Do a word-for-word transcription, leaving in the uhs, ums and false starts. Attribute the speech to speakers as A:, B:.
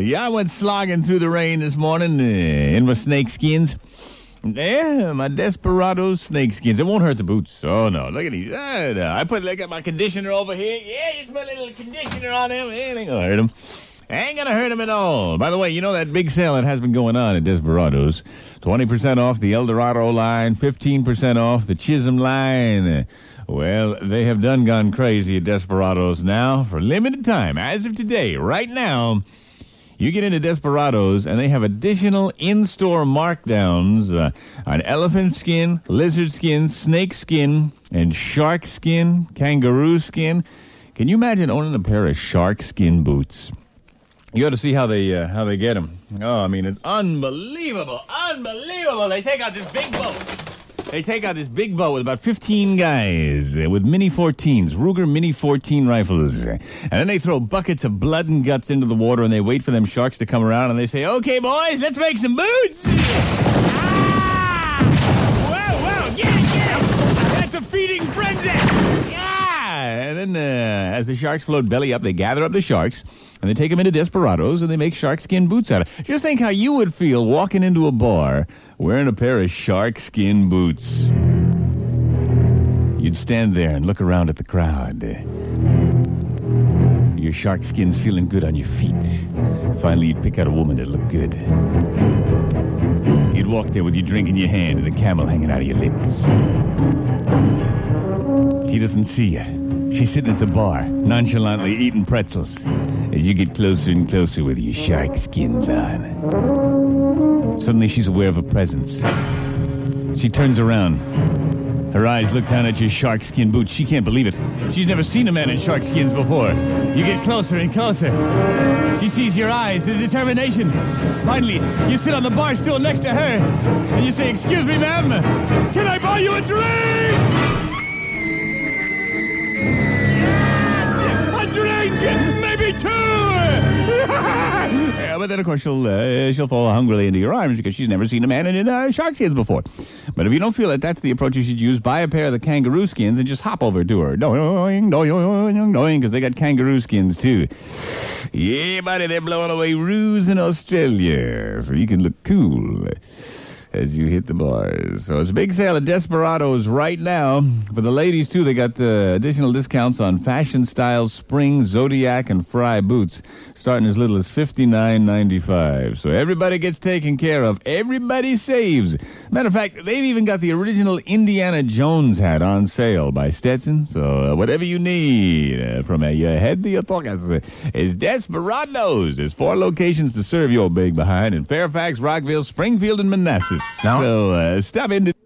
A: yeah, I went slogging through the rain this morning uh, in my snake skins. Yeah, my Desperados snake skins. It won't hurt the boots. Oh, no. Look at these. Uh, no. I put look at my conditioner over here. Yeah, just put a little conditioner on them. It ain't gonna hurt them. Ain't gonna hurt them at all. By the way, you know that big sale that has been going on at Desperados? twenty percent off the Eldorado line, fifteen percent off the Chisholm line. Well, they have done gone crazy at Desperados now for limited time. As of today, right now, you get into Desperados, and they have additional in-store markdowns uh, on elephant skin, lizard skin, snake skin, and shark skin, kangaroo skin. Can you imagine owning a pair of shark skin boots? You ought to see how they uh, how they get them. Oh, I mean, it's unbelievable, unbelievable. They take out this big boat. They take out this big boat with about fifteen guys uh, with Mini fourteens, Ruger Mini fourteen rifles. And then they throw buckets of blood and guts into the water, and they wait for them sharks to come around, and they say, okay, boys, let's make some boots. Ah! Whoa, whoa, get it, get it. That's a feeding frenzy. Yeah! And then uh, as the sharks float belly up, they gather up the sharks, and they take them into Desperados, and they make shark skin boots out of it. Just think how you would feel walking into a bar wearing a pair of shark skin boots. You'd stand there and look around at the crowd. Your shark skin's feeling good on your feet. Finally, you'd pick out a woman that looked good. You'd walk there with your drink in your hand and the camel hanging out of your lips. She doesn't see you. She's sitting at the bar, nonchalantly eating pretzels, as you get closer and closer with your shark skins on. Suddenly she's aware of a presence. She turns around. Her eyes look down at your shark skin boots. She can't believe it. She's never seen a man in shark skins before. You get closer and closer. She sees your eyes, the determination. Finally, you sit on the bar stool next to her, and you say, excuse me, ma'am, can I buy you a drink? Maybe two! Yeah, but then, of course, she'll uh, she'll fall hungrily into your arms because she's never seen a man in uh, shark skins before. But if you don't feel that that's the approach you should use, buy a pair of the kangaroo skins and just hop over to her. Doing, doing, doing, because they got kangaroo skins, too. Yeah, buddy, they're blowing away roos in Australia, so you can look cool as you hit the bars. So it's a big sale at Desperados right now. For the ladies, too, they got uh, additional discounts on Fashion Style Spring, Zodiac, and Fry boots, starting as little as fifty-nine ninety-five. So everybody gets taken care of. Everybody saves. Matter of fact, they've even got the original Indiana Jones hat on sale by Stetson. So uh, whatever you need, uh, from a uh, head to your focus, uh, is Desperados. There's four locations to serve your big behind in Fairfax, Rockville, Springfield, and Manassas.
B: No.
A: So uh, stop in to...